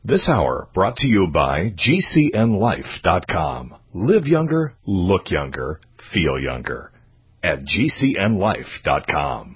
This hour brought to you by GCNLife.com. Live younger, look younger, feel younger at GCNLife.com.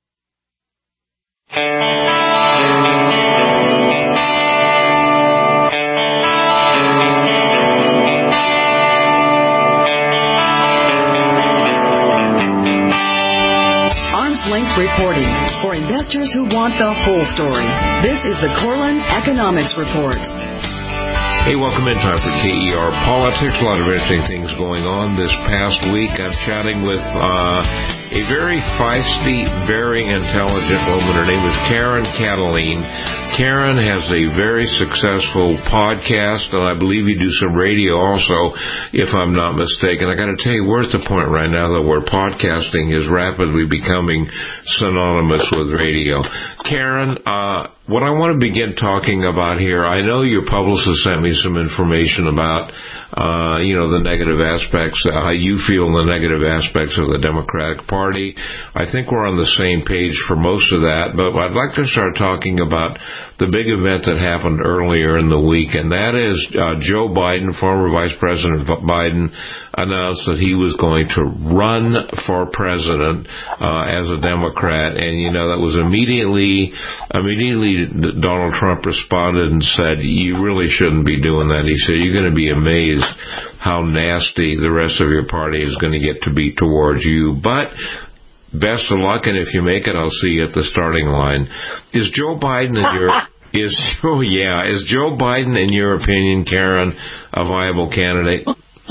Length reporting for investors who want the full story. This is the Corlin Economics Report. Hey, welcome in. Time for KER Politics. A lot of interesting things going on this past week. I'm chatting with a very feisty, very intelligent woman. Her name is Karen Kataline. Karen has a very successful podcast, and I believe you do some radio also, if I'm not mistaken. I got to tell you, we're at the point right now that where podcasting is rapidly becoming synonymous with radio. Karen, what I want to begin talking about here, I know your publicist sent me some information about, the negative aspects, how you feel the negative aspects of the Democratic Party. I think we're on the same page for most of that, but I'd like to start talking about the big event that happened earlier in the week, and that is Joe Biden, former Vice President Biden, announced that he was going to run for president as a Democrat, and that was immediately Donald Trump responded and said, you really shouldn't be doing that. He said, you're going to be amazed how nasty the rest of your party is going to get to be towards you, but best of luck, and if you make it, I'll see you at the starting line. Is Joe Biden is Joe Biden, in your opinion, Karen, a viable candidate?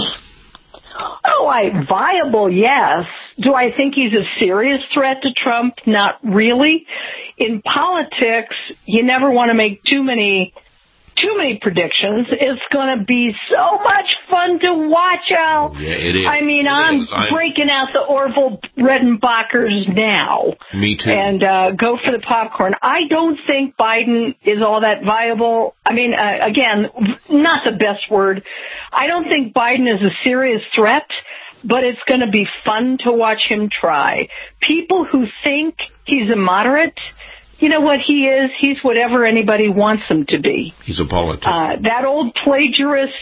Viable, yes. Do I think he's a serious threat to Trump? Not really. In politics, you never want to make too many predictions. It's going to be so much fun to watch, Al. Yeah, it is. I'm breaking out the Orville Redenbachers now. Me too. And go for the popcorn. I don't think Biden is all that viable. Again, not the best word. I don't think Biden is a serious threat, but it's going to be fun to watch him try. People who think he's a moderate, you know what he is? He's whatever anybody wants him to be. He's a politician. That old plagiarist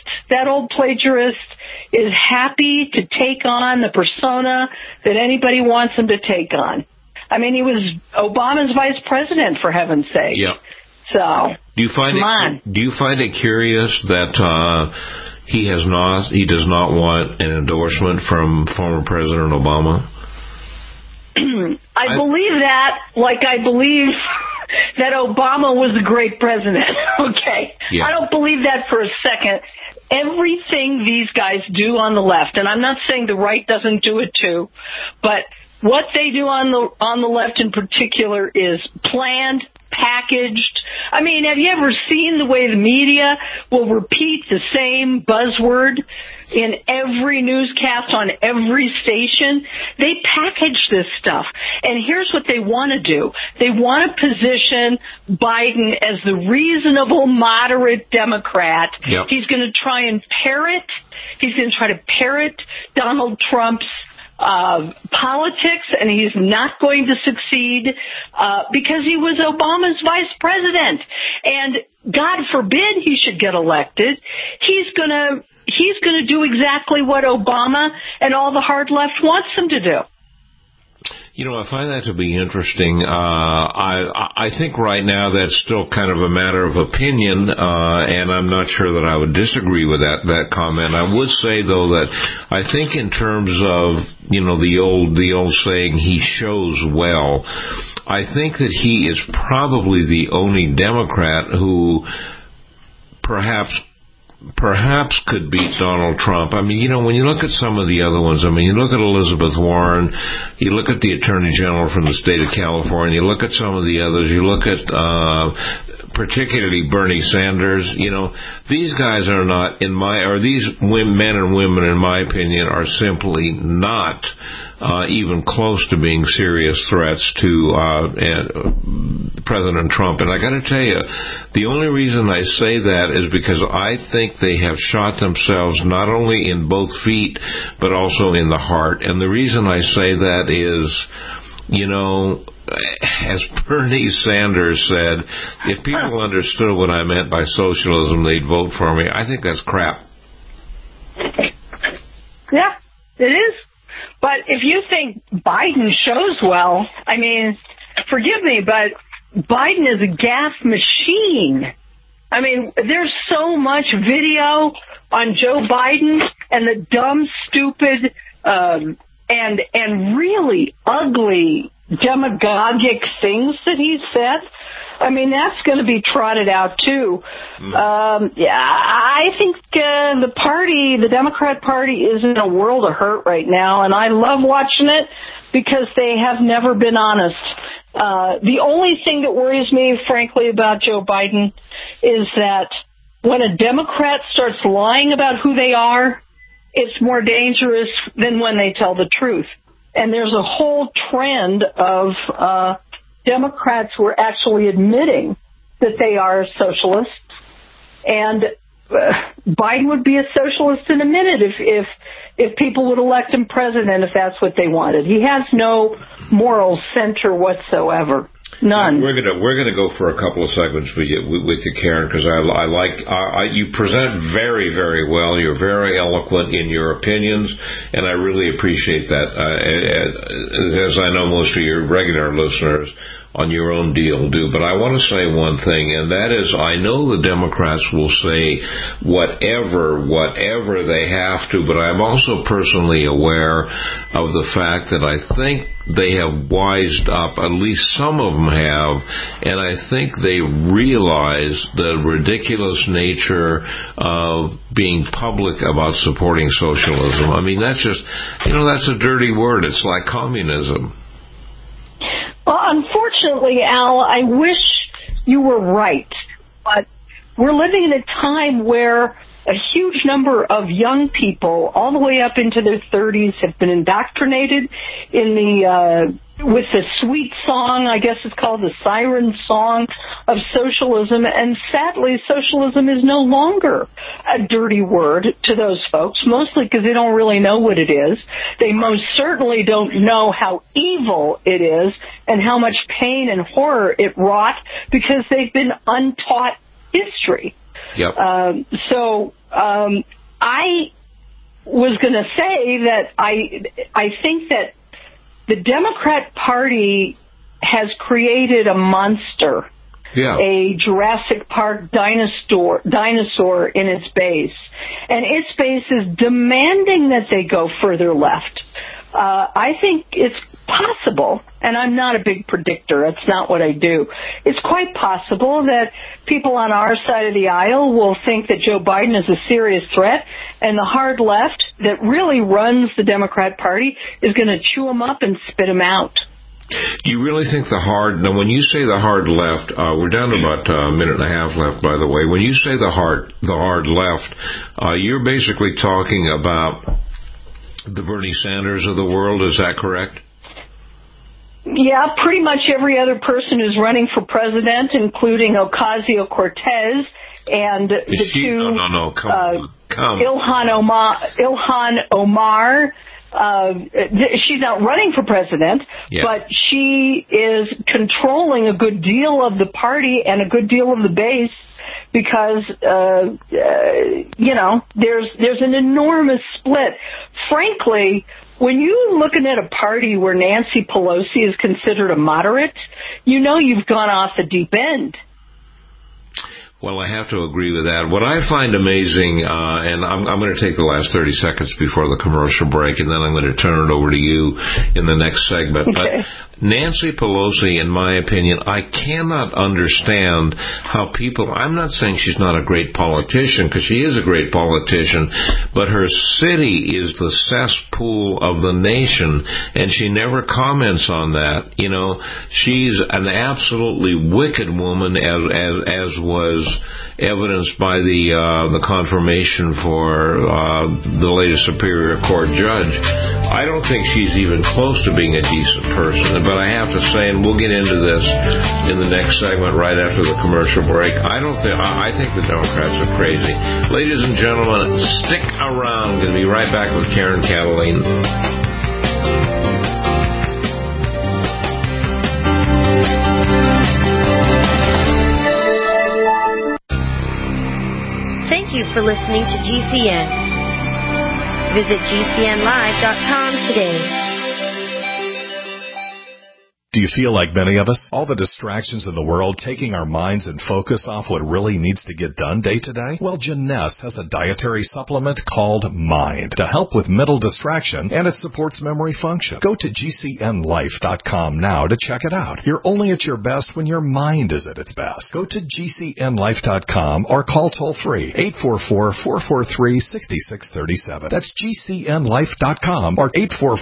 is happy to take on the persona that anybody wants him to take on. He was Obama's vice president, for heaven's sake. Yeah. So, do you find it curious that he does not want an endorsement from former President Obama? I believe that, like I believe that Obama was a great president, okay? Yeah. I don't believe that for a second. Everything these guys do on the left, and I'm not saying the right doesn't do it too, but what they do on the left in particular is planned, packaged. Have you ever seen the way the media will repeat the same buzzword in every newscast on every station? They package this stuff. And here's what they want to do. They want to position Biden as the reasonable, moderate Democrat. Yep. He's going to try to parrot Donald Trump's politics, and he's not going to succeed because he was Obama's vice president. And God forbid he should get elected. He's going to do exactly what Obama and all the hard left wants him to do. I find that to be interesting. I think right now that's still kind of a matter of opinion, and I'm not sure that I would disagree with that comment. I would say, though, that I think in terms of, the old saying, he shows well, I think that he is probably the only Democrat who perhaps could beat Donald Trump. When you look at some of the other ones, you look at Elizabeth Warren, you look at the Attorney General from the state of California, you look at some of the others, you look at particularly Bernie Sanders. These guys are not, these men and women, in my opinion, are simply not even close to being serious threats to President Trump. And I got to tell you, the only reason I say that is because I think they have shot themselves not only in both feet, but also in the heart. And the reason I say that is as Bernie Sanders said, if people understood what I meant by socialism, they'd vote for me. I think that's crap. Yeah, it is. But if you think Biden shows well, I mean, forgive me, but Biden is a gaffe machine. I mean, there's so much video on Joe Biden and the dumb, stupid, and really ugly demagogic things that he's said. I mean, that's going to be trotted out, too. I think the Democrat Party is in a world of hurt right now, and I love watching it because they have never been honest. The only thing that worries me, frankly, about Joe Biden is that when a Democrat starts lying about who they are, it's more dangerous than when they tell the truth. And there's a whole trend of Democrats who are actually admitting that they are socialists. And Biden would be a socialist in a minute if people would elect him president, if that's what they wanted. He has no moral center whatsoever. None. We're gonna go for a couple of segments with you, Karen, because I like you present very, very well. You're very eloquent in your opinions, and I really appreciate that. As I know most of your regular listeners on your own deal do. But I want to say one thing, and that is I know the Democrats will say whatever they have to, but I'm also personally aware of the fact that I think they have wised up, at least some of them have, and I think they realize the ridiculous nature of being public about supporting socialism. I mean, that's just, that's a dirty word. It's like communism. Well, unfortunately, Al, I wish you were right, but we're living in a time where a huge number of young people, all the way up into their 30s, have been indoctrinated with the sweet song, I guess it's called the siren song of socialism, and sadly, socialism is no longer a dirty word to those folks, mostly because they don't really know what it is. They most certainly don't know how evil it is and how much pain and horror it wrought because they've been untaught history. Yep. I was going to say that I think that the Democrat Party has created a monster, a Jurassic Park dinosaur in its base. And its base is demanding that they go further left. I think it's possible, and I'm not a big predictor, that's not what I do. It's quite possible that people on our side of the aisle will think that Joe Biden is a serious threat, and the hard left that really runs the Democrat Party is going to chew him up and spit him out. Do you really think now when you say the hard left, we're down to about a minute and a half left, by the way. When you say the hard left, you're basically talking about the Bernie Sanders of the world, is that correct? Yeah, pretty much every other person who's running for president, including Ocasio-Cortez and Ilhan Omar. She's not running for president, but she is controlling a good deal of the party and a good deal of the base because, there's an enormous split. Frankly, when you're looking at a party where Nancy Pelosi is considered a moderate, you've gone off the deep end. Well, I have to agree with that. What I find amazing, and I'm going to take the last 30 seconds before the commercial break, and then I'm going to turn it over to you in the next segment. Okay. But Nancy Pelosi, in my opinion, I cannot understand how people, I'm not saying she's not a great politician, because she is a great politician, but her city is the cesspool of the nation, and she never comments on that. She's an absolutely wicked woman, as was evidenced by the confirmation for the latest Superior Court judge. I don't think she's even close to being a decent person, but I have to say, and we'll get into this in the next segment right after the commercial break, I think the Democrats are crazy. Ladies and gentlemen, stick around. Going to be right back with Karen Catalina. Thank you for listening to GCN. Visit GCNlive.com today. Do you feel like many of us? All the distractions in the world taking our minds and focus off what really needs to get done day to day? Well, Jeunesse has a dietary supplement called Mind to help with mental distraction, and it supports memory function. Go to GCNlife.com now to check it out. You're only at your best when your mind is at its best. Go to GCNlife.com or call toll-free 844-443-6637. That's GCNlife.com or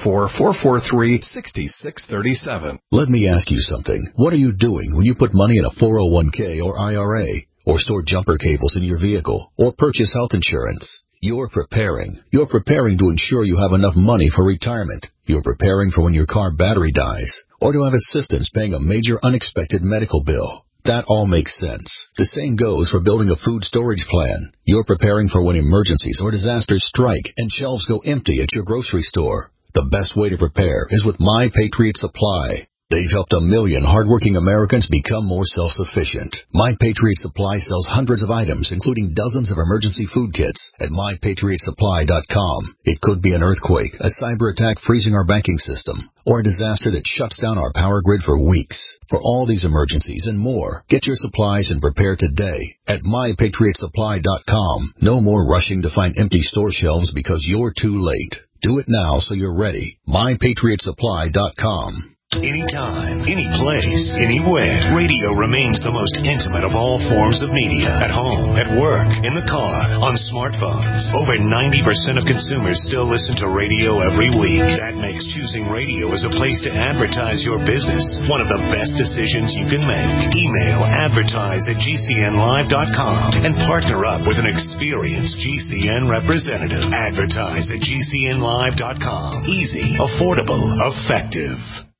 844-443-6637. Let me ask you something. What are you doing when you put money in a 401k or IRA, or store jumper cables in your vehicle, or purchase health insurance? You're preparing. You're preparing to ensure you have enough money for retirement. You're preparing for when your car battery dies, or to have assistance paying a major unexpected medical bill. That all makes sense. The same goes for building a food storage plan. You're preparing for when emergencies or disasters strike and shelves go empty at your grocery store. The best way to prepare is with My Patriot Supply. They've helped 1 million hardworking Americans become more self-sufficient. My Patriot Supply sells hundreds of items, including dozens of emergency food kits at MyPatriotSupply.com. It could be an earthquake, a cyber attack freezing our banking system, or a disaster that shuts down our power grid for weeks. For all these emergencies and more, get your supplies and prepare today at MyPatriotSupply.com. No more rushing to find empty store shelves because you're too late. Do it now so you're ready. MyPatriotSupply.com. Anytime, any place, anywhere. Radio remains the most intimate of all forms of media. At home, at work, in the car, on smartphones. Over 90% of consumers still listen to radio every week. That makes choosing radio as a place to advertise your business one of the best decisions you can make. Email advertise@GCNlive.com and partner up with an experienced GCN representative. Advertise at GCNlive.com. Easy, affordable, effective.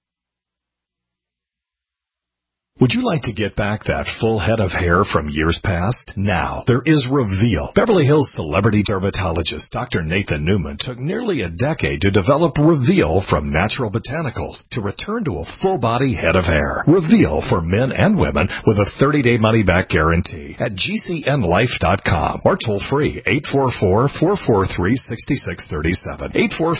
Would you like to get back that full head of hair from years past? Now, there is Reveal. Beverly Hills celebrity dermatologist Dr. Nathan Newman took nearly a decade to develop Reveal from natural botanicals to return to a full-body head of hair. Reveal for men and women with a 30-day money-back guarantee at GCNlife.com or toll-free 844-443-6637.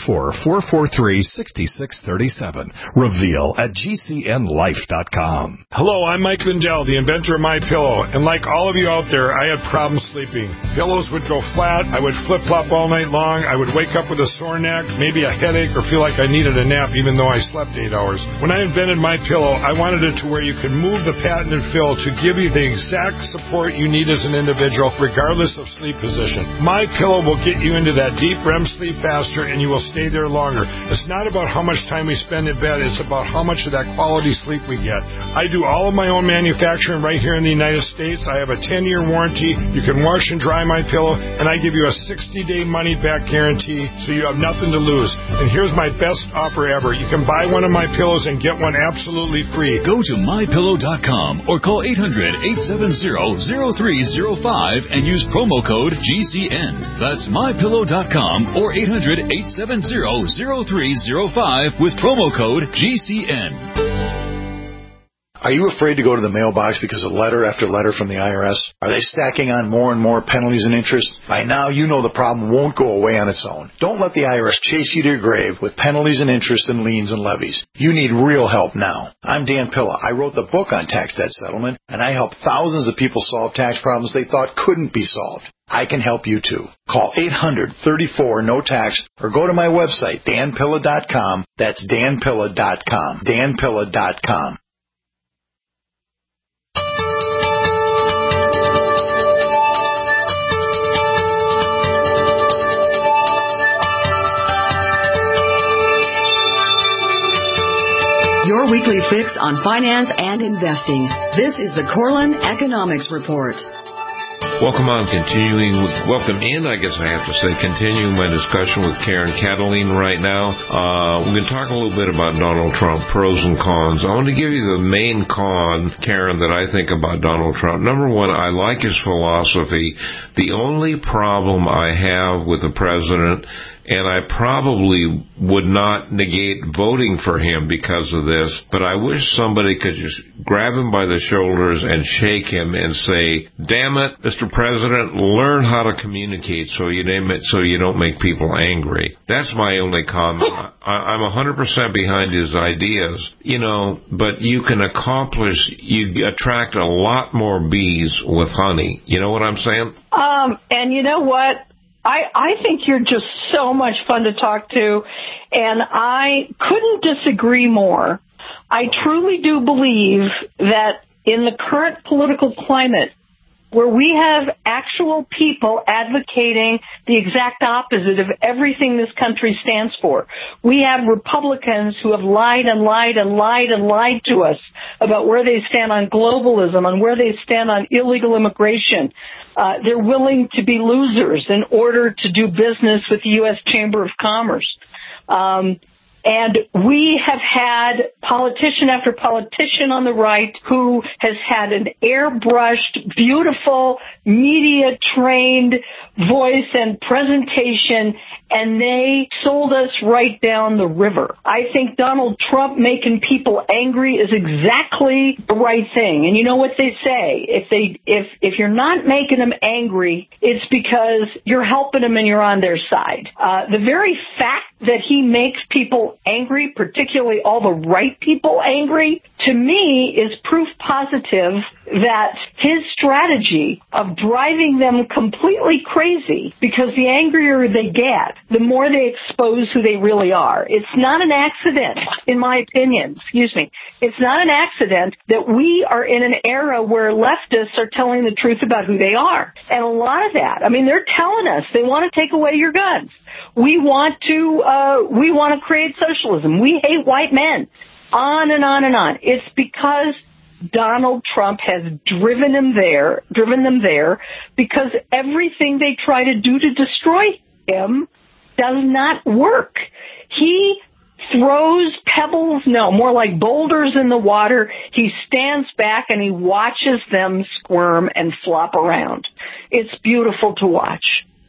844-443-6637. Reveal at GCNlife.com. Hello, I'm Mike Lindell, the inventor of MyPillow, and like all of you out there, I had problems sleeping. Pillows would go flat, I would flip-flop all night long, I would wake up with a sore neck, maybe a headache, or feel like I needed a nap even though I slept 8 hours. When I invented MyPillow, I wanted it to where you could move the patented fill to give you the exact support you need as an individual, regardless of sleep position. MyPillow will get you into that deep REM sleep faster, and you will stay there longer. It's not about how much time we spend in bed, it's about how much of that quality sleep we get. I do all of my own manufacturing right here in the United States. I have a 10-year warranty. You can wash and dry my pillow, and I give you a 60-day money-back guarantee, so you have nothing to lose. And here's my best offer ever. You can buy one of my pillows and get one absolutely free. Go to MyPillow.com or call 800-870-0305 and use promo code GCN. That's MyPillow.com or 800-870-0305 with promo code GCN. Are you afraid to go to the mailbox because of letter after letter from the IRS? Are they stacking on more and more penalties and interest? By now, you know the problem won't go away on its own. Don't let the IRS chase you to your grave with penalties and interest and liens and levies. You need real help now. I'm Dan Pilla. I wrote the book on tax debt settlement, and I help thousands of people solve tax problems they thought couldn't be solved. I can help you too. Call 800-34-NO-TAX or go to my website, danpilla.com. That's danpilla.com. danpilla.com. Your weekly fix on finance and investing. This is the Corlin Economics Report. Welcome in, I guess I have to say, continuing my discussion with Karen Cataline right now. We're going to talk a little bit about Donald Trump, pros and cons. I want to give you the main con, Karen, that I think about Donald Trump. Number one, I like his philosophy. The only problem I have with the president and I probably would not negate voting for him because of this, but I wish somebody could just grab him by the shoulders and shake him and say, damn it, Mr. President, learn how to communicate so you don't make people angry. That's my only comment. I'm 100% behind his ideas, but you can you attract a lot more bees with honey. You know what I'm saying? And you know what? I think you're just so much fun to talk to, and I couldn't disagree more. I truly do believe that in the current political climate, where we have actual people advocating the exact opposite of everything this country stands for. We have Republicans who have lied and lied and lied and lied to us about where they stand on globalism, on where they stand on illegal immigration. They're willing to be losers in order to do business with the U.S. Chamber of Commerce. And we have had politician after politician on the right who has had an airbrushed, beautiful, media-trained voice and presentation, and they sold us right down the river. I think Donald Trump making people angry is exactly the right thing. And you know what they say? If you're not making them angry, it's because you're helping them and you're on their side. The very fact that he makes people angry, particularly all the right people angry, to me is proof positive that his strategy of driving them completely crazy, because the angrier they get, the more they expose who they really are. It's not an accident, in my opinion. It's not an accident that we are in an era where leftists are telling the truth about who they are. And a lot of that, they're telling us they want to take away your guns. We want to create socialism. We hate white men. On and on and on. It's because Donald Trump has driven them there, because everything they try to do to destroy him does not work. He throws more like boulders in the water. He stands back and he watches them squirm and flop around. It's beautiful to watch.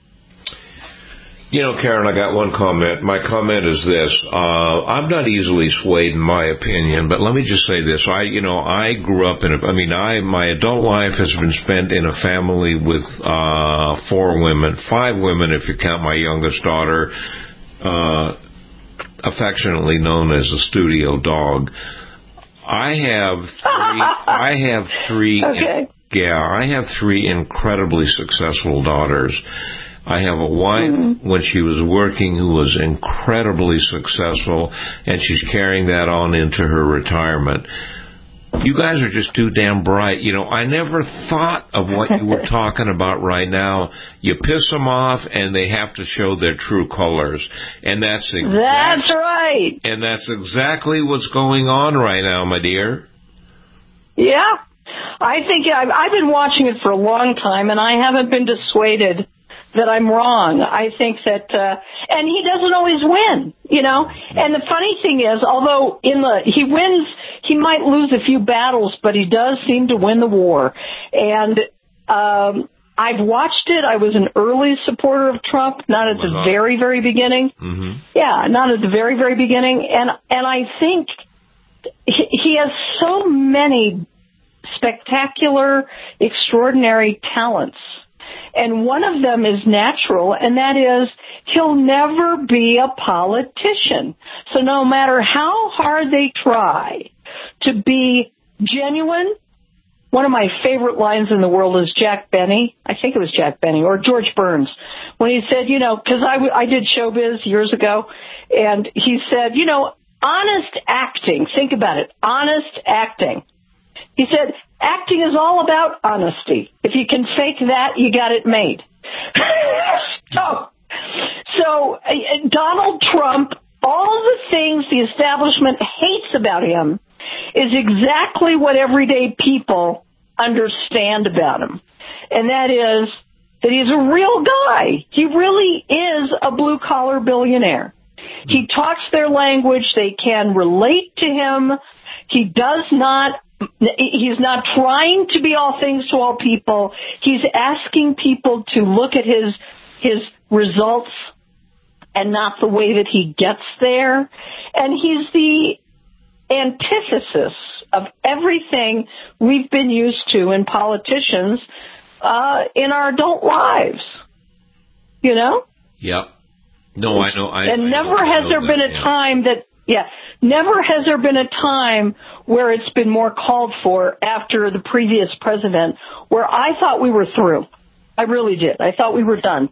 Karen, I got one comment. My comment is this. I'm not easily swayed in my opinion, but let me just say this. I grew up my adult life has been spent in a family with 4 women, 5 women if you count my youngest daughter, affectionately known as the studio dog. I have three. Okay. I have 3 incredibly successful daughters. I have a wife when she was working who was incredibly successful, and she's carrying that on into her retirement. You guys are just too damn bright. I never thought of what you were talking about right now. You piss them off, and they have to show their true colors. And that's right. And that's exactly what's going on right now, my dear. Yeah. I think I've been watching it for a long time, and I haven't been dissuaded that I'm wrong. I think that, and he doesn't always win, And the funny thing is, although he wins, he might lose a few battles, but he does seem to win the war. And I've watched it. I was an early supporter of Trump, not at the very, very beginning. Mm-hmm. Yeah, not at the very, very beginning. And I think he has so many spectacular, extraordinary talents. And one of them is natural, and that is he'll never be a politician. So no matter how hard they try to be genuine, one of my favorite lines in the world is Jack Benny. I think it was Jack Benny or George Burns, when he said, because I did showbiz years ago, and he said, honest acting, think about it, honest acting. He said, acting is all about honesty. If you can fake that, you got it made. So Donald Trump, all the things the establishment hates about him is exactly what everyday people understand about him. And that is that he's a real guy. He really is a blue-collar billionaire. He talks their language. They can relate to him. He's not trying to be all things to all people. He's asking people to look at his results and not the way that he gets there. And he's the antithesis of everything we've been used to in politicians in our adult lives. You know? Yep. No, I know. Never has there been a time where it's been more called for after the previous president, where I thought we were through. I really did. I thought we were done.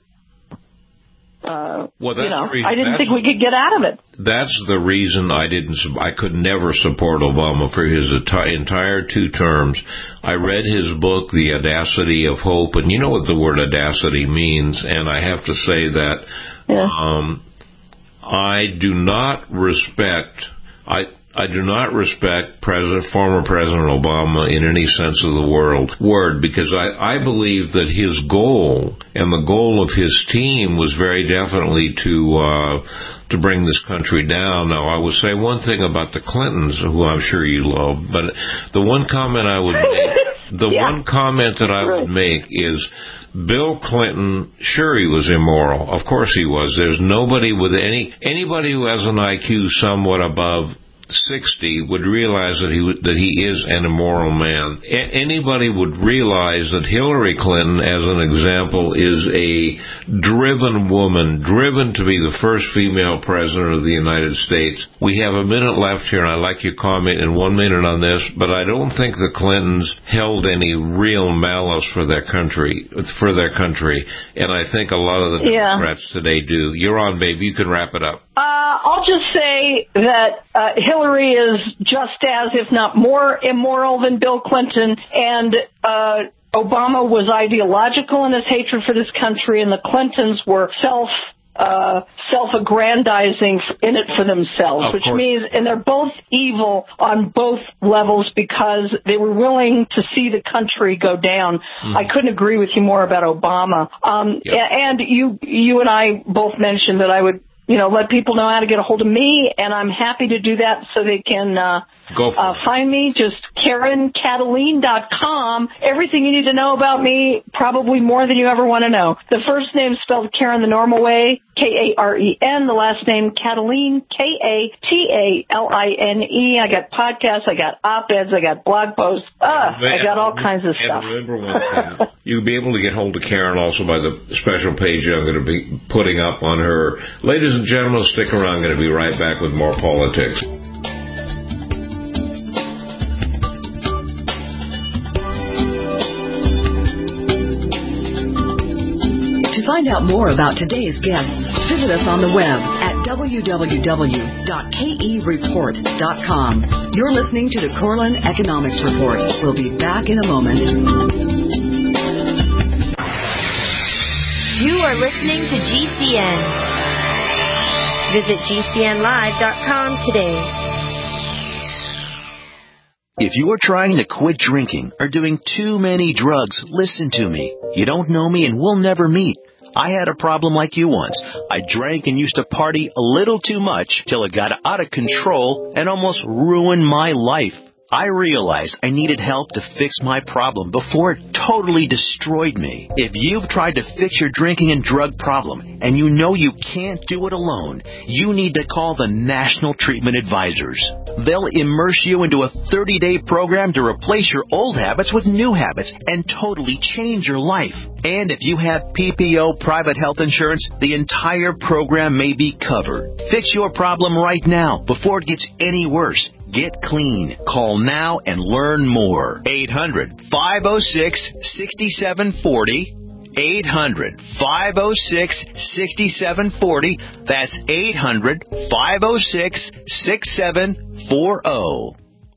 I didn't think we could get out of it. That's the reason I could never support Obama for his entire 2 terms. I read his book, The Audacity of Hope, and you know what the word audacity means, and I have to say that I do not respect former President Obama in any sense of the word, because I believe that his goal and the goal of his team was very definitely to bring this country down. Now, I would say one thing about the Clintons, who I'm sure you love, but the one comment I would make, is Bill Clinton, sure, he was immoral. Of course he was. There's nobody with anybody who has an IQ somewhat above 60 would realize that he is an immoral man. Anybody would realize that Hillary Clinton, as an example, is a driven woman, driven to be the first female president of the United States. We have a minute left here, and I'd like your comment in 1 minute on this, but I don't think the Clintons held any real malice for their country, and I think a lot of the Democrats today do. You're on, babe. You can wrap it up. I'll just say that Hillary is just as, if not more, immoral than Bill Clinton, and Obama was ideological in his hatred for this country, and the Clintons were self-aggrandizing in it for themselves, which means, and they're both evil on both levels because they were willing to see the country go down. I couldn't agree with you more about Obama. And you and I both mentioned that I would let people know how to get a hold of me, and I'm happy to do that so they can find me. Just KarenKataline.com. Everything you need to know about me, probably more than you ever want to know. The first name spelled Karen the normal way, Karen. The last name Kataline, Kataline. I got podcasts, I got op-eds, I got blog posts. I got all kinds of stuff. And remember one thing. You'll be able to get hold of Karen also by the special page I'm going to be putting up on her. Ladies and gentlemen, stick around. I'm going to be right back with more politics. To find out more about today's guests, visit us on the web at www.kereport.com. You're listening to the Corlin Economics Report. We'll be back in a moment. You are listening to GCN. Visit GCNlive.com today. If you are trying to quit drinking or doing too many drugs, listen to me. You don't know me and we'll never meet. I had a problem like you once. I drank and used to party a little too much till it got out of control and almost ruined my life. I realized I needed help to fix my problem before it totally destroyed me. If you've tried to fix your drinking and drug problem and you know you can't do it alone, you need to call the National Treatment Advisors. They'll immerse you into a 30-day program to replace your old habits with new habits and totally change your life. And if you have PPO private health insurance, the entire program may be covered. Fix your problem right now before it gets any worse. Get clean. Call now and learn more. 800-506-6740. 800-506-6740. That's 800-506-6740.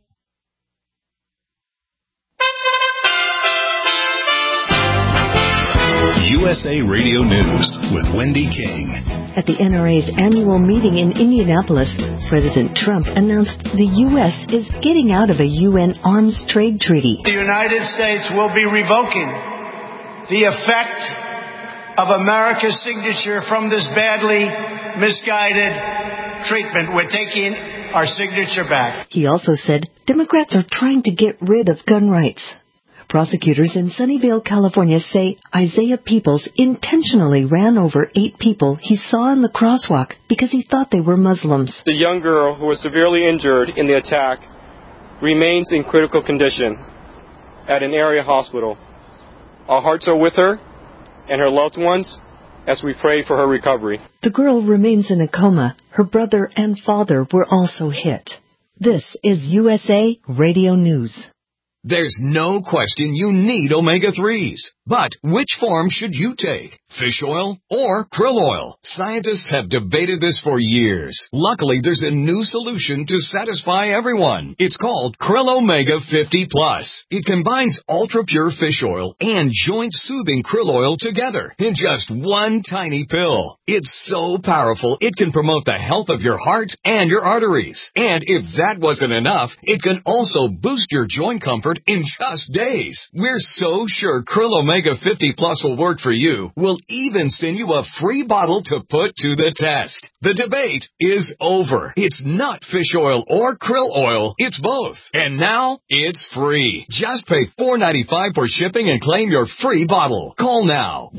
USA Radio News with Wendy King. At the NRA's annual meeting in Indianapolis, President Trump announced the U.S. is getting out of a UN arms trade treaty. The United States will be revoking the effect of America's signature from this badly misguided treatment. We're taking our signature back. He also said Democrats are trying to get rid of gun rights. Prosecutors in Sunnyvale, California say Isaiah Peoples intentionally ran over 8 people he saw in the crosswalk because he thought they were Muslims. The young girl who was severely injured in the attack remains in critical condition at an area hospital. Our hearts are with her and her loved ones as we pray for her recovery. The girl remains in a coma. Her brother and father were also hit. This is USA Radio News. There's no question you need omega-3s. But which form should you take? Fish oil or krill oil? Scientists have debated this for years. Luckily, there's a new solution to satisfy everyone. It's called Krill Omega 50 Plus. It combines ultra-pure fish oil and joint-soothing krill oil together in just one tiny pill. It's so powerful, it can promote the health of your heart and your arteries. And if that wasn't enough, it can also boost your joint comfort in just days. We're so sure Krill Omega 50 Plus will work for you. We'll even send you a free bottle to put to the test. The debate is over. It's not fish oil or krill oil. It's both. And now it's free. Just pay $4.95 for shipping and claim your free bottle. Call now.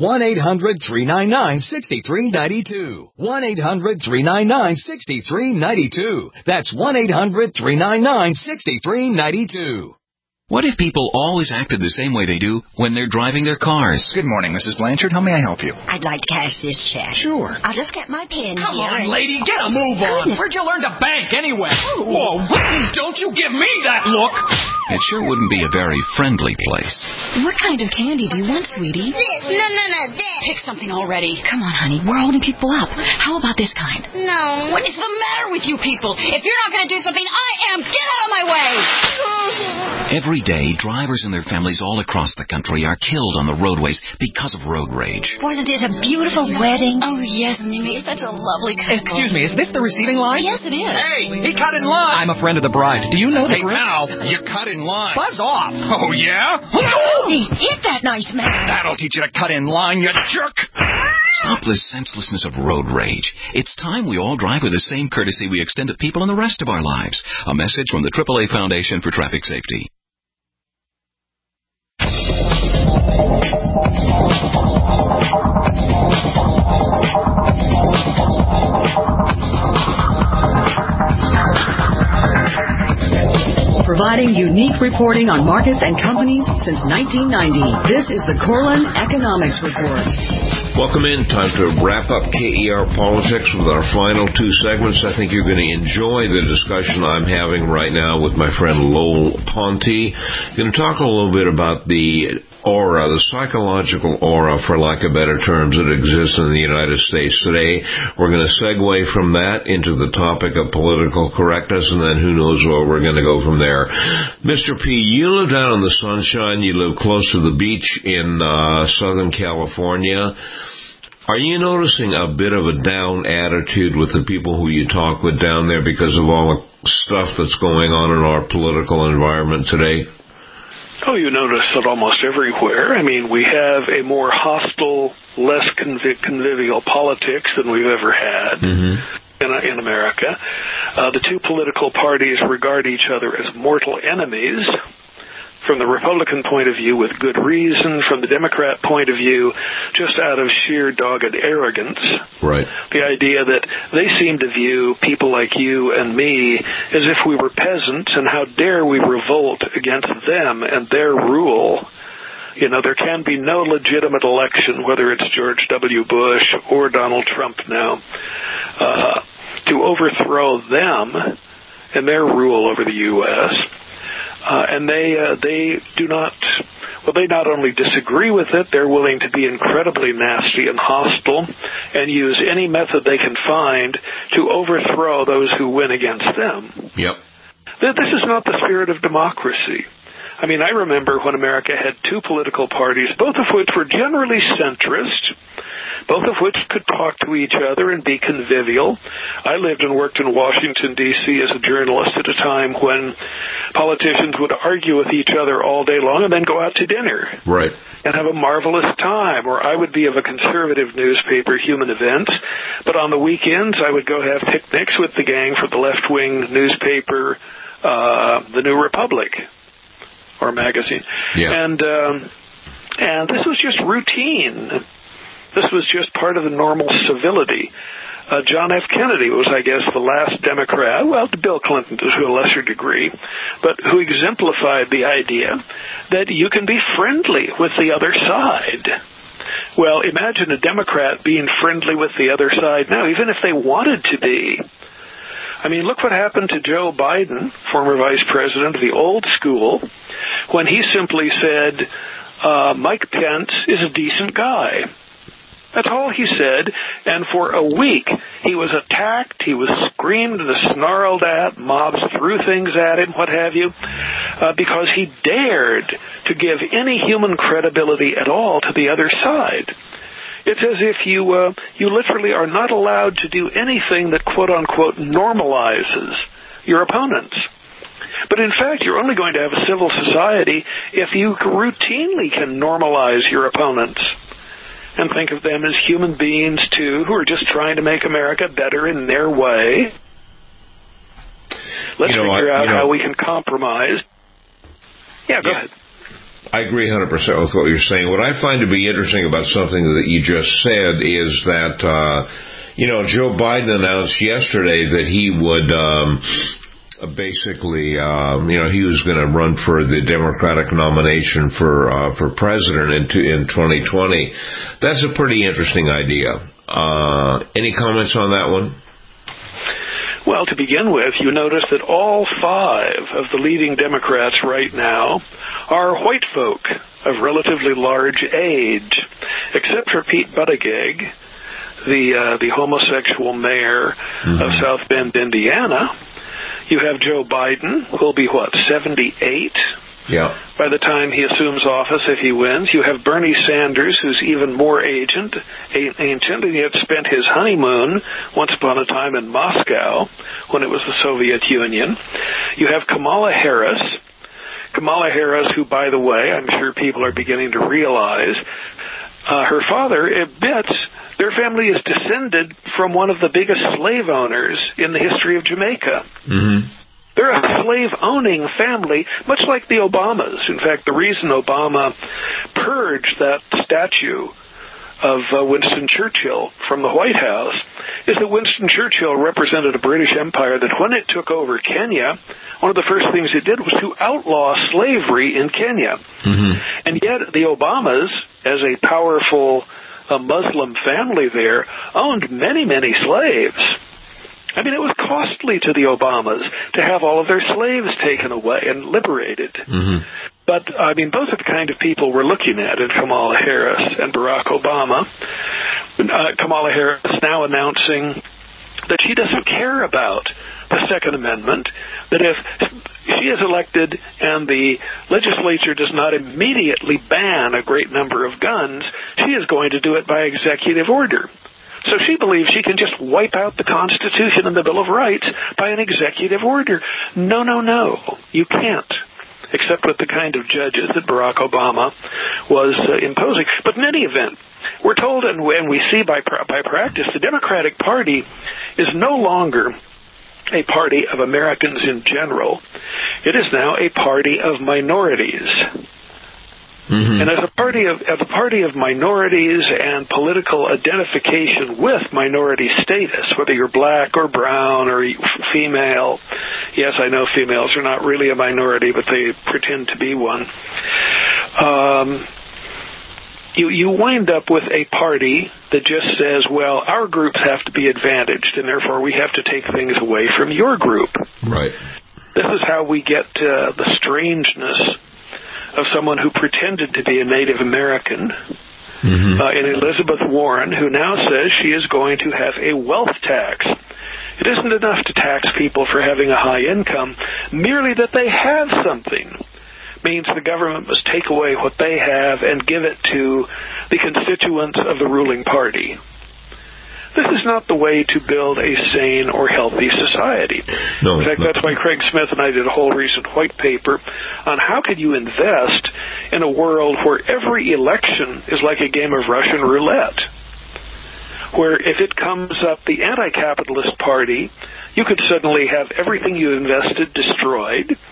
1-800-399-6392. 1-800-399-6392. That's 1-800-399-6392. What if people always acted the same way they do when they're driving their cars? Good morning, Mrs. Blanchard. How may I help you? I'd like to cash this check. Sure. I'll just get my pen Come here. on, lady, get a move on. Goodness. Where'd you learn to bank anyway? Whoa, don't you give me that look. It sure wouldn't be a very friendly place. What kind of candy do you want, sweetie? This. No, this. Pick something already. Come on, honey. We're holding people up. How about this kind? No. What is the matter with you people? If you're not going to do something, I am. Get out of my way. Every day, drivers and their families all across the country are killed on the roadways because of road rage. Wasn't it a beautiful wedding? Oh, yes, and they made such a lovely couple. Excuse me, is this the receiving line? Yes, it is. Hey, he cut in line. I'm a friend of the bride. Do you know the group? Now, you cut in line. Buzz off. Oh, yeah? Hey, hit that nice man. That'll teach you to cut in line, you jerk. Stop the senselessness of road rage. It's time we all drive with the same courtesy we extend to people in the rest of our lives. A message from the AAA Foundation for Traffic Safety. Providing unique reporting on markets and companies since 1990. This is the Corlin Economics Report. Welcome in. Time to wrap up KER Politics with our final 2 segments. I think you're going to enjoy the discussion I'm having right now with my friend Lowell Ponte. Going to talk a little bit about the aura, the psychological aura, for lack of better terms, that exists in the United States today. We're going to segue from that into the topic of political correctness, and then who knows where we're going to go from there. Mr. P, you live down in the Sunshine. You live close to the beach in Southern California. Are you noticing a bit of a down attitude with the people who you talk with down there because of all the stuff that's going on in our political environment today? Oh, you notice it almost everywhere. I mean, we have a more hostile, less convivial politics than we've ever had in America. The two political parties regard each other as mortal enemies. From the Republican point of view, with good reason. From the Democrat point of view, just out of sheer dogged arrogance. Right. The idea that they seem to view people like you and me as if we were peasants, and how dare we revolt against them and their rule. You know, there can be no legitimate election, whether it's George W. Bush or Donald Trump now, to overthrow them and their rule over the U.S., and they do not, well, they not only disagree with it, they're willing to be incredibly nasty and hostile and use any method they can find to overthrow those who win against them. Yep. This is not the spirit of democracy. I mean, I remember when America had 2 political parties, both of which were generally centrist, both of which could talk to each other and be convivial. I lived and worked in Washington, D.C. as a journalist at a time when politicians would argue with each other all day long and then go out to dinner. Right. And have a marvelous time. Or I would be of a conservative newspaper, Human Events, but on the weekends I would go have picnics with the gang for the left-wing newspaper, The New Republic, or magazine. Yeah. And this was just routine. This was just part of the normal civility. John F. Kennedy was, I guess, the last Democrat, well, Bill Clinton to a lesser degree, but who exemplified the idea that you can be friendly with the other side. Well, imagine a Democrat being friendly with the other side now, even if they wanted to be. I mean, look what happened to Joe Biden, former vice president of the old school, when he simply said, Mike Pence is a decent guy. That's all he said, and for a week he was attacked, he was screamed and snarled at, mobs threw things at him, what have you, because he dared to give any human credibility at all to the other side. It's as if you literally are not allowed to do anything that quote-unquote normalizes your opponents. But in fact, you're only going to have a civil society if you routinely can normalize your opponents and think of them as human beings, too, who are just trying to make America better in their way. Let's figure out how we can compromise. Yeah, go ahead. I agree 100% with what you're saying. What I find to be interesting about something that you just said is that, Joe Biden announced yesterday that he would basically, he was going to run for the Democratic nomination for president in 2020. That's a pretty interesting idea. Any comments on that one? Well, to begin with, you notice that all 5 of the leading Democrats right now are white folk of relatively large age, except for Pete Buttigieg, the homosexual mayor of South Bend, Indiana. You have Joe Biden, who will be, 78? Yeah. By the time he assumes office, if he wins. You have Bernie Sanders, who's even more ancient, and yet spent his honeymoon once upon a time in Moscow when it was the Soviet Union. You have Kamala Harris, who, by the way, I'm sure people are beginning to realize, her father admits their family is descended from one of the biggest slave owners in the history of Jamaica. Mm-hmm. They're a slave-owning family, much like the Obamas. In fact, the reason Obama purged that statue of Winston Churchill from the White House is that Winston Churchill represented a British Empire that when it took over Kenya, one of the first things it did was to outlaw slavery in Kenya. Mm-hmm. And yet the Obamas, as a powerful Muslim family there, owned many, many slaves. I mean, it was costly to the Obamas to have all of their slaves taken away and liberated. Mm-hmm. But, I mean, those are the kind of people we're looking at in Kamala Harris and Barack Obama. Kamala Harris now announcing that she doesn't care about the Second Amendment, that if she is elected and the legislature does not immediately ban a great number of guns, she is going to do it by executive order. So she believes she can just wipe out the Constitution and the Bill of Rights by an executive order. No, you can't, except with the kind of judges that Barack Obama was imposing. But in any event, we're told and we see by practice, the Democratic Party is no longer a party of Americans in general. It is now a party of minorities. Mm-hmm. And as a party of minorities and political identification with minority status, whether you're black or brown or female, yes, I know females are not really a minority, but they pretend to be one. You wind up with a party that just says, well, our groups have to be advantaged, and therefore we have to take things away from your group. Right. This is how we get the strangeness of someone who pretended to be a Native American, in Elizabeth Warren, who now says she is going to have a wealth tax. It isn't enough to tax people for having a high income. Merely that they have something means the government must take away what they have and give it to the constituents of the ruling party. This is not the way to build a sane or healthy society. No, in fact, that's why Craig Smith and I did a whole recent white paper on how could you invest in a world where every election is like a game of Russian roulette, where if it comes up the anti-capitalist party, you could suddenly have everything you invested destroyed.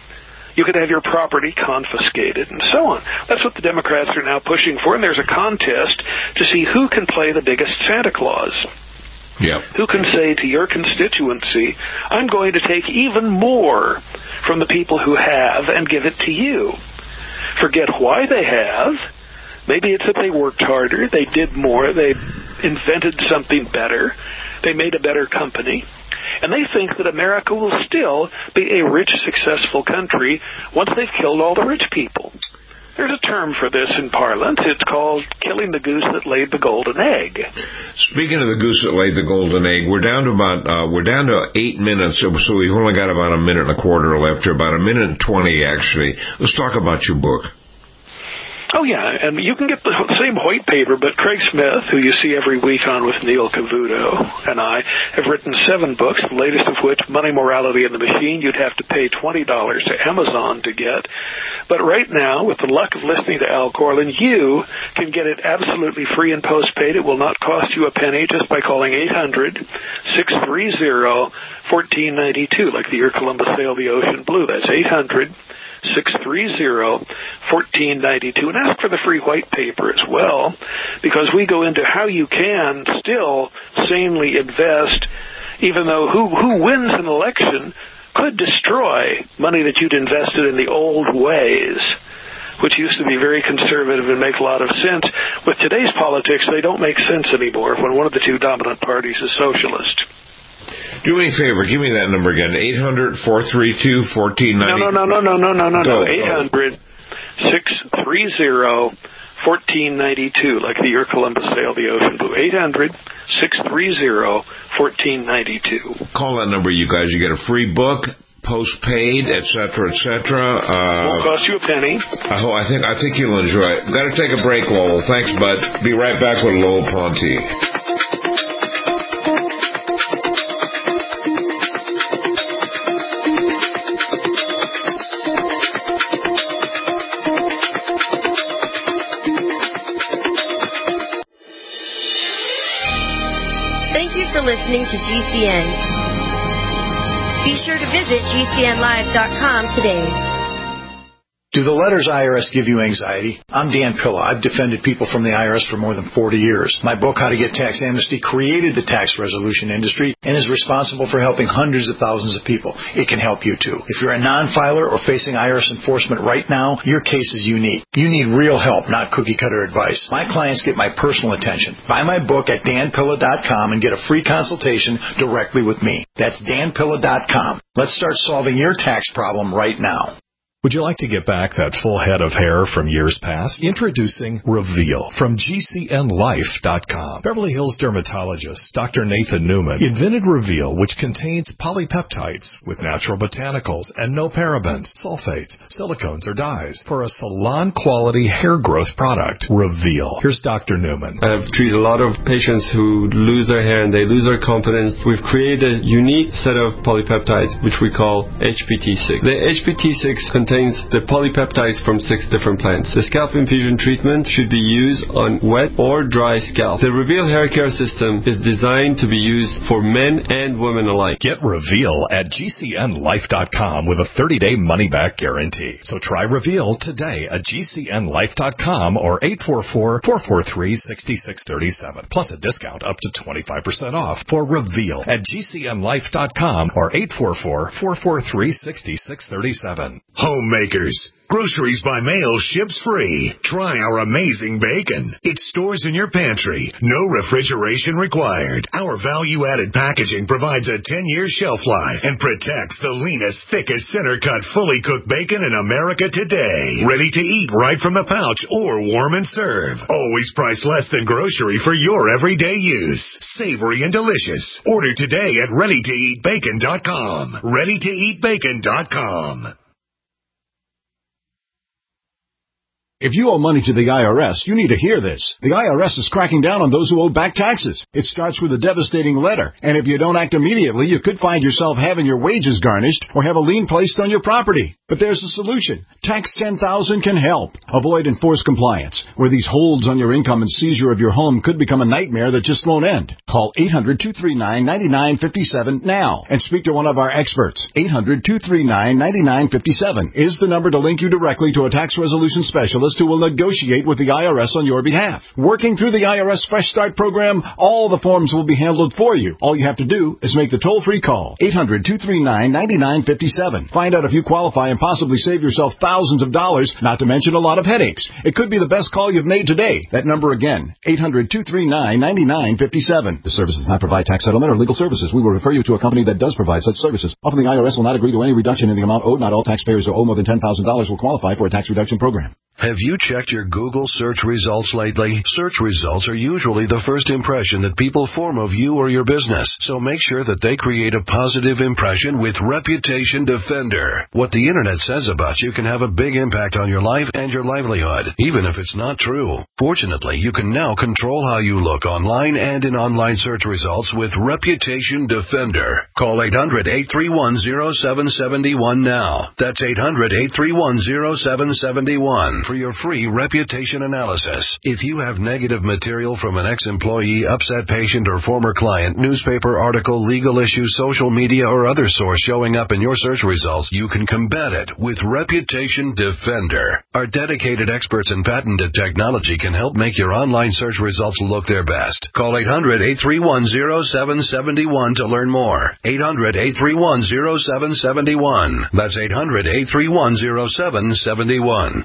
You could have your property confiscated and so on. That's what the Democrats are now pushing for, and there's a contest to see who can play the biggest Santa Claus. Yep. Who can say to your constituency, I'm going to take even more from the people who have and give it to you. Forget why they have. Maybe it's that they worked harder, they did more, they invented something better, they made a better company. And they think that America will still be a rich, successful country once they've killed all the rich people. There's a term for this in parlance. It's called killing the goose that laid the golden egg. Speaking of the goose that laid the golden egg, we're down to 8 minutes, so we've only got about a minute and a quarter left, or about a minute and 20 actually. Let's talk about your book. Oh, yeah, and you can get the same white paper, but Craig Smith, who you see every week on with Neil Cavuto, and I have written 7 books, the latest of which, Money, Morality, and the Machine, you'd have to pay $20 to Amazon to get. But right now, with the luck of listening to Al Corlin, you can get it absolutely free and postpaid. It will not cost you a penny just by calling 800-630-1492, like the year Columbus sailed the ocean blue. That's 800-630-1492, and ask for the free white paper as well, because we go into how you can still sanely invest, even though who wins an election could destroy money that you'd invested in the old ways, which used to be very conservative and make a lot of sense. With today's politics, they don't make sense anymore when one of the two dominant parties is socialist. Do me a favor. Give me that number again. 800-432-1490. No. 800-630-1492, like the year Columbus sailed the ocean blue. 800-630-1492. Call that number, you guys. You get a free book, postpaid, etc., etc. Won't cost you a penny. I think you'll enjoy it. Got to take a break, Lowell. Thanks, bud. Be right back with Lowell Ponte. Thank you for listening to GCN. Be sure to visit GCNlive.com today. Do the letters IRS give you anxiety? I'm Dan Pilla. I've defended people from the IRS for more than 40 years. My book, How to Get Tax Amnesty, created the tax resolution industry and is responsible for helping hundreds of thousands of people. It can help you, too. If you're a non-filer or facing IRS enforcement right now, your case is unique. You need real help, not cookie-cutter advice. My clients get my personal attention. Buy my book at danpilla.com and get a free consultation directly with me. That's danpilla.com. Let's start solving your tax problem right now. Would you like to get back that full head of hair from years past? Introducing Reveal from GCNlife.com. Beverly Hills dermatologist Dr. Nathan Newman invented Reveal, which contains polypeptides with natural botanicals and no parabens, sulfates, silicones, or dyes for a salon-quality hair growth product. Reveal. Here's Dr. Newman. I've treated a lot of patients who lose their hair and they lose their confidence. We've created a unique set of polypeptides, which we call HPT6. The HPT6 contains the polypeptides from 6 different plants. The scalp infusion treatment should be used on wet or dry scalp. The Reveal hair care system is designed to be used for men and women alike. Get Reveal at GCNlife.com with a 30-day money-back guarantee. So try Reveal today at GCNlife.com or 844-443-6637. Plus a discount up to 25% off for Reveal at GCNlife.com or 844-443-6637. Homemakers. Groceries by mail ships free. Try our amazing bacon. It stores in your pantry. No refrigeration required. Our value-added packaging provides a 10-year shelf life and protects the leanest, thickest, center-cut, fully cooked bacon in America today. Ready to eat right from the pouch or warm and serve. Always priced less than grocery for your everyday use. Savory and delicious. Order today at ReadyToEatBacon.com. ReadyToEatBacon.com. If you owe money to the IRS, you need to hear this. The IRS is cracking down on those who owe back taxes. It starts with a devastating letter, and if you don't act immediately, you could find yourself having your wages garnished or have a lien placed on your property. But there's a solution. Tax 10,000 can help. Avoid enforced compliance, where these holds on your income and seizure of your home could become a nightmare that just won't end. Call 800-239-9957 now and speak to one of our experts. 800-239-9957 is the number to link you directly to a tax resolution specialist who will negotiate with the IRS on your behalf. Working through the IRS Fresh Start program, all the forms will be handled for you. All you have to do is make the toll-free call. 800-239-9957. Find out if you qualify and possibly save yourself thousands of dollars, not to mention a lot of headaches. It could be the best call you've made today. That number again, 800-239-9957. This service does not provide tax settlement or legal services. We will refer you to a company that does provide such services. Often the IRS will not agree to any reduction in the amount owed. Not all taxpayers who owe more than $10,000 will qualify for a tax reduction program. Have you checked your Google search results lately? Search results are usually the first impression that people form of you or your business, so make sure that they create a positive impression with Reputation Defender. What the Internet says about you can have a big impact on your life and your livelihood, even if it's not true. Fortunately, you can now control how you look online and in online search results with Reputation Defender. Call 800-831-0771 now. That's 800-831-0771. For your free reputation analysis. If you have negative material from an ex-employee, upset patient, or former client, newspaper article, legal issue, social media, or other source showing up in your search results, you can combat it with Reputation Defender. Our dedicated experts in patented technology can help make your online search results look their best. Call 800-831-0771 to learn more. 800-831-0771. That's 800-831-0771.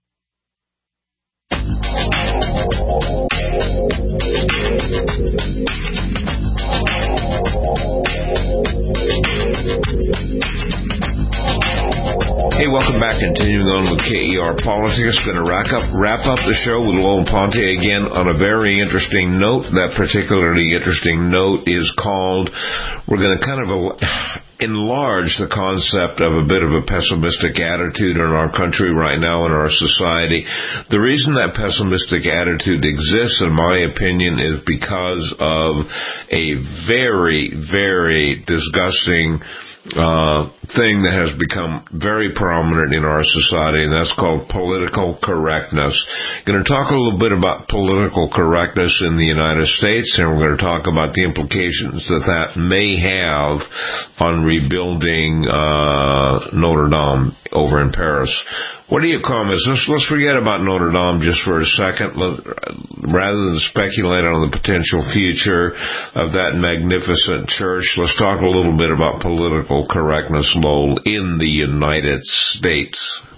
Hey, welcome back. Continuing on with KER Politics. Going to wrap up the show with Lowell Ponte again on a very interesting note. That particularly interesting note is called, we're going to kind of enlarge the concept of a bit of a pessimistic attitude in our country right now, in our society. The reason that pessimistic attitude exists, in my opinion, is because of a very, very disgusting thing that has become very prominent in our society, and that's called political correctness. Going to talk a little bit about political correctness in the United States, and we're going to talk about the implications that may have on rebuilding Notre Dame over in Paris. What are your comments? Let's forget about Notre Dame just for a second. Rather than speculate on the potential future of that magnificent church, let's talk a little bit about political correctness, Lowell, in the United States.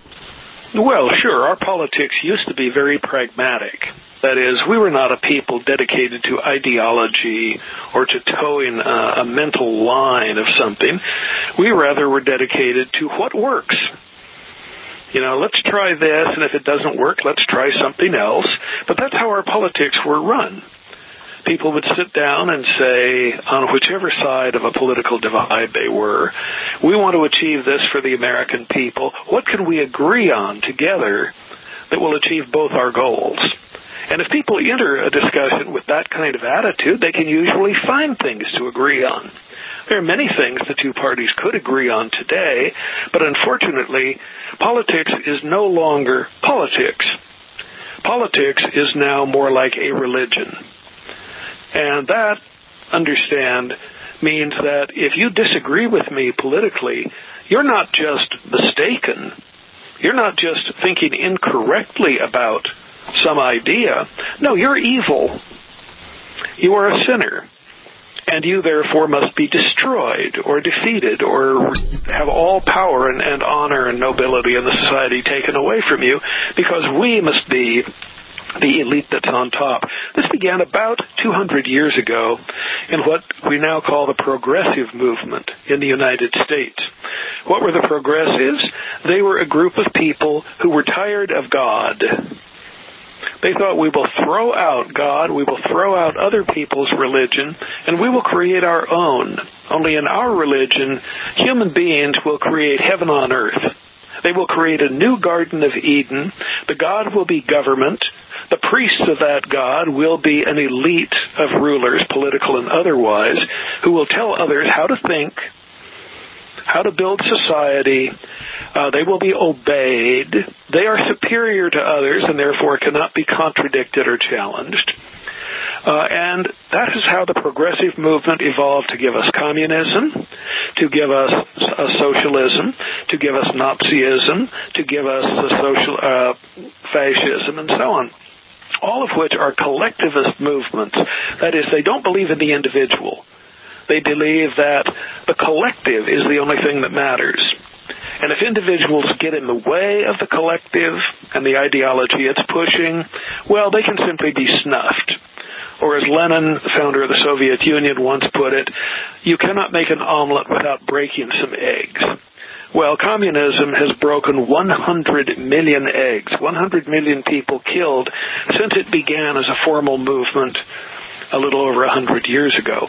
Well, sure. Our politics used to be very pragmatic. That is, we were not a people dedicated to ideology or to towing a mental line of something. We rather were dedicated to what works. You know, let's try this, and if it doesn't work, let's try something else. But that's how our politics were run. People would sit down and say, on whichever side of a political divide they were, we want to achieve this for the American people. What can we agree on together that will achieve both our goals? And if people enter a discussion with that kind of attitude, they can usually find things to agree on. There are many things the two parties could agree on today, but unfortunately, politics is no longer politics. Politics is now more like a religion. And that, understand, means that if you disagree with me politically, you're not just mistaken. You're not just thinking incorrectly about some idea. No, you're evil. You are a sinner. And you, therefore, must be destroyed or defeated or have all power and honor and nobility in the society taken away from you, because we must be the elite that's on top. This began about 200 years ago in what we now call the progressive movement in the United States. What were the progressives? They were a group of people who were tired of God. They thought, we will throw out God, we will throw out other people's religion, and we will create our own. Only in our religion, human beings will create heaven on earth. They will create a new Garden of Eden. The God will be government. The priests of that God will be an elite of rulers, political and otherwise, who will tell others how to think, how to build society. They will be obeyed. They are superior to others and therefore cannot be contradicted or challenged. And that is how the progressive movement evolved to give us communism, to give us socialism, to give us Nazism, to give us social fascism, and so on. All of which are collectivist movements. That is, they don't believe in the individual. They believe that the collective is the only thing that matters. And if individuals get in the way of the collective and the ideology it's pushing, well, they can simply be snuffed. Or as Lenin, the founder of the Soviet Union, once put it, you cannot make an omelet without breaking some eggs. Well, communism has broken 100 million eggs, 100 million people killed since it began as a formal movement a little over 100 years ago.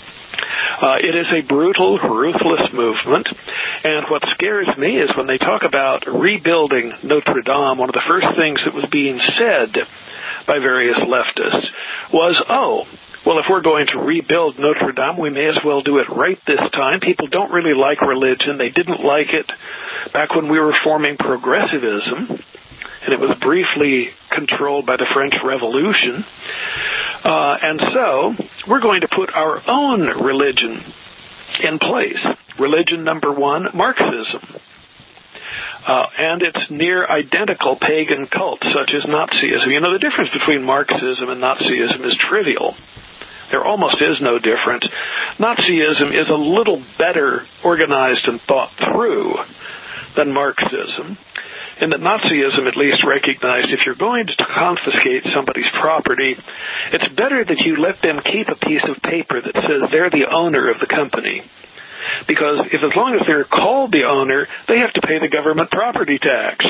It is a brutal, ruthless movement, and what scares me is when they talk about rebuilding Notre Dame, one of the first things that was being said by various leftists was, well, if we're going to rebuild Notre Dame, we may as well do it right this time. People don't really like religion. They didn't like it back when we were forming progressivism, and it was briefly controlled by the French Revolution. And so we're going to put our own religion in place. Religion number one, Marxism. And its near identical pagan cults, such as Nazism. You know, the difference between Marxism and Nazism is trivial. There almost is no difference. Nazism is a little better organized and thought through than Marxism, in that Nazism at least recognized if you're going to confiscate somebody's property, it's better that you let them keep a piece of paper that says they're the owner of the company. Because if as long as they're called the owner, they have to pay the government property tax.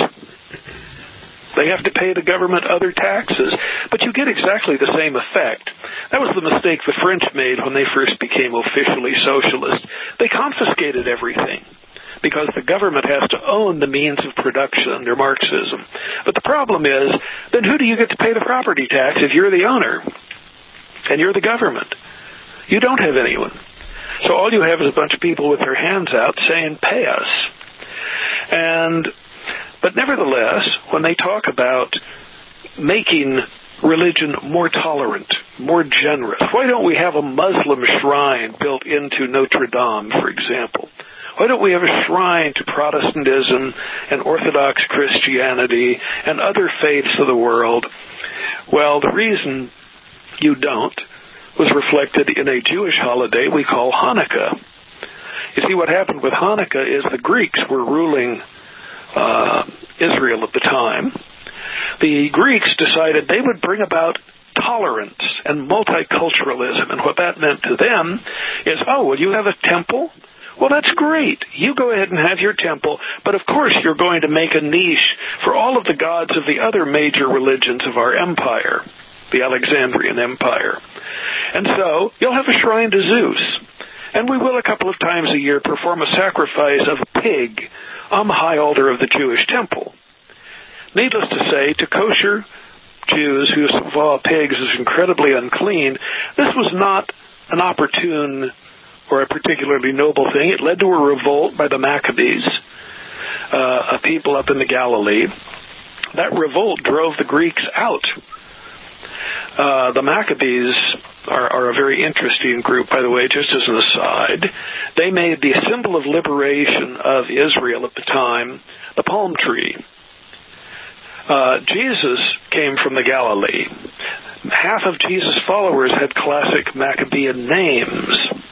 They have to pay the government other taxes. But you get exactly the same effect. That was the mistake the French made when they first became officially socialist. They confiscated everything because the government has to own the means of production under Marxism. But the problem is, then who do you get to pay the property tax if you're the owner and you're the government? You don't have anyone. So all you have is a bunch of people with their hands out saying, pay us. But nevertheless, when they talk about making religion more tolerant, more generous, why don't we have a Muslim shrine built into Notre Dame, for example? Why don't we have a shrine to Protestantism and Orthodox Christianity and other faiths of the world? Well, the reason you don't was reflected in a Jewish holiday we call Hanukkah. You see, what happened with Hanukkah is the Greeks were ruling Israel at the time. The Greeks decided they would bring about tolerance and multiculturalism, and what that meant to them is, well, you have a temple? Well, that's great. You go ahead and have your temple, but of course you're going to make a niche for all of the gods of the other major religions of our empire, the Alexandrian Empire. And so you'll have a shrine to Zeus, and we will a couple of times a year perform a sacrifice of a pig on the high altar of the Jewish temple. Needless to say, to kosher Jews who saw pigs as incredibly unclean, this was not an opportune or a particularly noble thing. It led to a revolt by the Maccabees, a people up in the Galilee. That revolt drove the Greeks out. The Maccabees are a very interesting group, by the way, just as an aside. They made the symbol of liberation of Israel at the time the palm tree. Jesus came from the Galilee. Half of Jesus' followers had classic Maccabean names,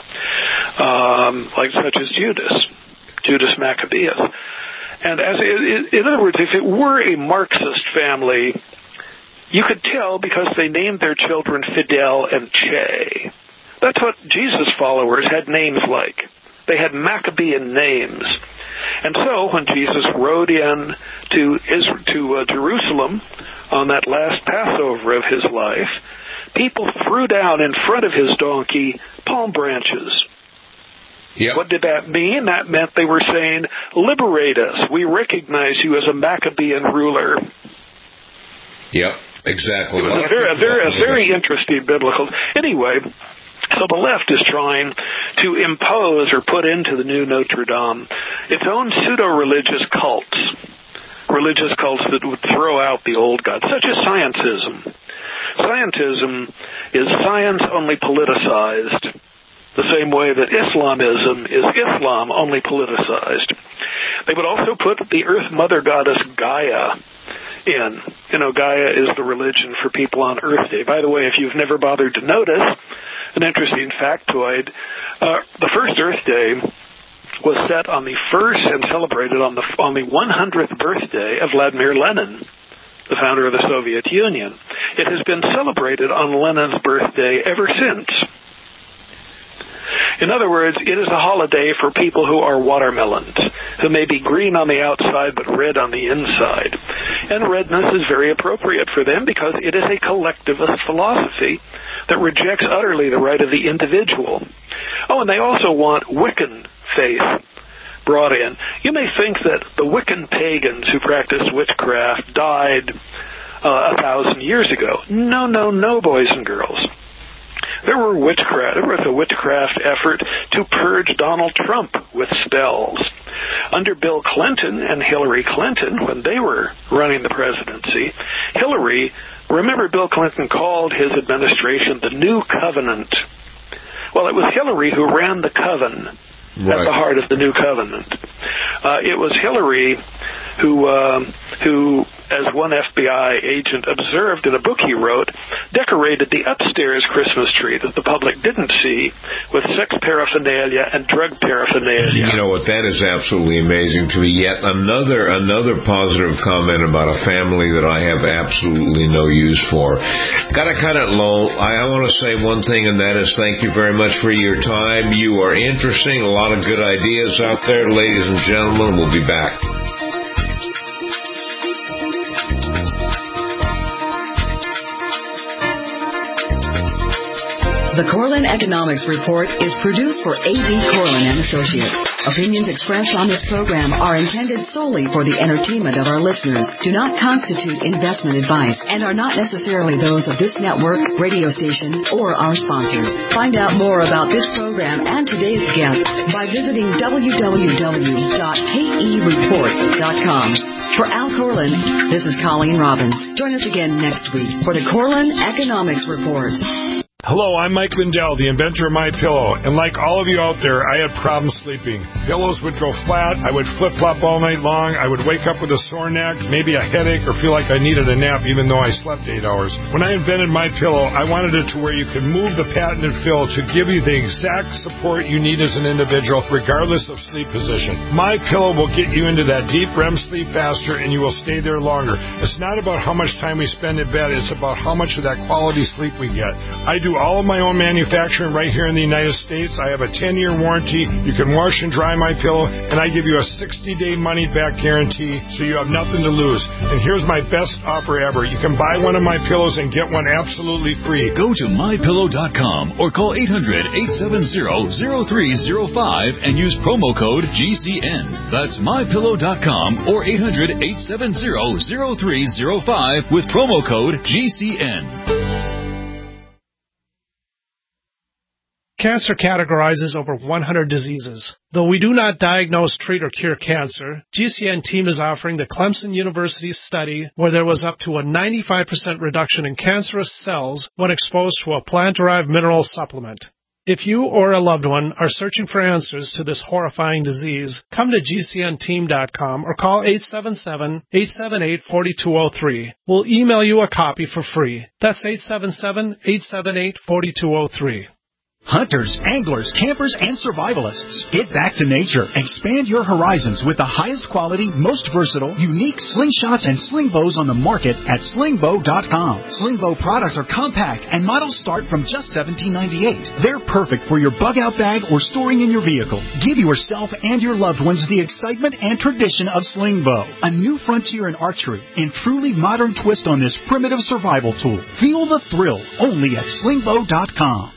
like such as Judas Maccabeus. And in other words, if it were a Marxist family, you could tell because they named their children Fidel and Che. That's what Jesus' followers had names like. They had Maccabean names. And so when Jesus rode in to Jerusalem on that last Passover of his life, people threw down in front of his donkey palm branches. Yep. What did that mean? That meant they were saying, liberate us. We recognize you as a Maccabean ruler. Yep, exactly. It was a very interesting biblical. Anyway, so the left is trying to impose or put into the new Notre Dame its own pseudo-religious cults that would throw out the old gods, such as scientism. Scientism is science only politicized, the same way that Islamism is Islam only politicized. They would also put the Earth Mother Goddess Gaia in. You know, Gaia is the religion for people on Earth Day. By the way, if you've never bothered to notice, an interesting factoid, the first Earth Day was set on the first and celebrated on the 100th birthday of Vladimir Lenin, the founder of the Soviet Union. It has been celebrated on Lenin's birthday ever since. In other words, it is a holiday for people who are watermelons, who may be green on the outside but red on the inside. And redness is very appropriate for them because it is a collectivist philosophy that rejects utterly the right of the individual. Oh, and they also want Wiccan faith brought in. You may think that the Wiccan pagans who practiced witchcraft died 1,000 years ago. No, boys and girls. There was a witchcraft effort to purge Donald Trump with spells. Under Bill Clinton and Hillary Clinton, when they were running the presidency, remember Bill Clinton called his administration the New Covenant. Well, it was Hillary who ran the coven at the heart of the New Covenant. It was Hillary who, as one FBI agent observed in a book he wrote, decorated the upstairs Christmas tree that the public didn't see with sex paraphernalia and drug paraphernalia. You know what? That is absolutely amazing to me. Yet another positive comment about a family that I have absolutely no use for. Got to cut it low. I want to say one thing, and that is thank you very much for your time. You are interesting. A lot of good ideas out there, ladies and gentlemen. We'll be back. The Corlin Economics Report is produced for A.B. Corlin and Associates. Opinions expressed on this program are intended solely for the entertainment of our listeners, do not constitute investment advice, and are not necessarily those of this network, radio station, or our sponsors. Find out more about this program and today's guest by visiting www.kereport.com. For Al Corlin, this is Colleen Robbins. Join us again next week for the Corlin Economics Report. Hello, I'm Mike Lindell, the inventor of MyPillow, and like all of you out there, I had problems sleeping. Pillows would go flat, I would flip-flop all night long, I would wake up with a sore neck, maybe a headache, or feel like I needed a nap even though I slept 8 hours. When I invented MyPillow, I wanted it to where you could move the patented fill to give you the exact support you need as an individual, regardless of sleep position. MyPillow will get you into that deep REM sleep faster, and you will stay there longer. It's not about how much time we spend in bed, it's about how much of that quality sleep we get. I do all of my own manufacturing right here in the United States. I have a 10-year warranty. You can wash and dry my pillow, and I give you a 60-day money-back guarantee, so you have nothing to lose. And here's my best offer ever. You can buy one of my pillows and get one absolutely free. Go to mypillow.com or call 800-870-0305 and use promo code GCN. That's mypillow.com or 800-870-0305 with promo code GCN. Cancer categorizes over 100 diseases. Though we do not diagnose, treat, or cure cancer, GCN team is offering the Clemson University study where there was up to a 95% reduction in cancerous cells when exposed to a plant-derived mineral supplement. If you or a loved one are searching for answers to this horrifying disease, come to GCNteam.com or call 877-878-4203. We'll email you a copy for free. That's 877-878-4203. Hunters, anglers, campers, and survivalists, get back to nature. Expand your horizons with the highest quality, most versatile, unique slingshots and sling bows on the market at slingbow.com. Slingbow products are compact and models start from just $17.98. They're perfect for your bug-out bag or storing in your vehicle. Give yourself and your loved ones the excitement and tradition of Slingbow, a new frontier in archery and truly modern twist on this primitive survival tool. Feel the thrill only at slingbow.com.